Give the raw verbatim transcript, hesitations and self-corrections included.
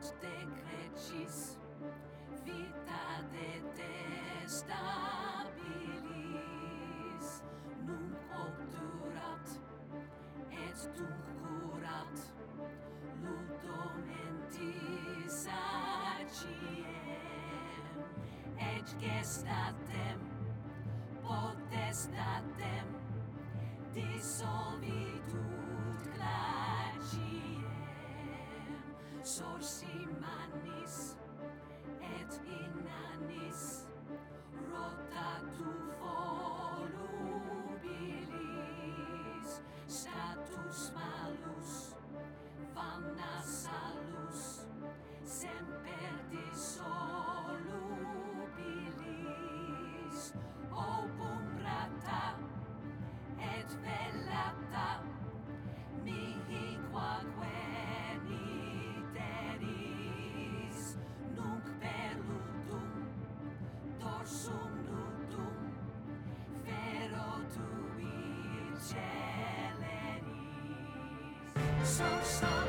decrecis, vita detestabilis, nunc obturat, et tunc curat, ludum mentis aciem, et gestatem, potestatem, dissolvitur glaciem, sorsi mannis, et inannis, rotatu volubilis, status malus, vana salus, semper dissolubilis, opum rata, et velata, mihi quaque niteris, nunc per ludum, dorsum nudum, fero tui celeris. So, so